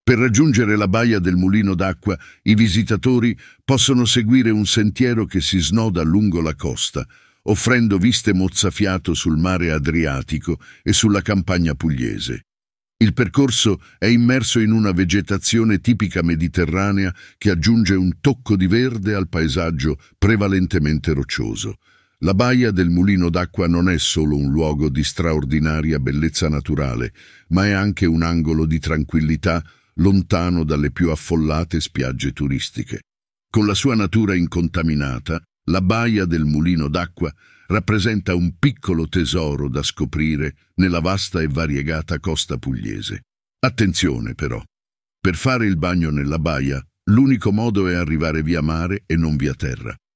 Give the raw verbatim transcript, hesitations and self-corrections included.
Per raggiungere la baia del Mulino d'Acqua, i visitatori possono seguire un sentiero che si snoda lungo la costa, offrendo viste mozzafiato sul mare Adriatico e sulla campagna pugliese. Il percorso è immerso in una vegetazione tipica mediterranea che aggiunge un tocco di verde al paesaggio prevalentemente roccioso. La baia del Mulino d'Acqua non è solo un luogo di straordinaria bellezza naturale, ma è anche un angolo di tranquillità lontano dalle più affollate spiagge turistiche. Con la sua natura incontaminata, la baia del Mulino d'Acqua rappresenta un piccolo tesoro da scoprire nella vasta e variegata costa pugliese. Attenzione però, per fare il bagno nella baia, l'unico modo è arrivare via mare e non via terra.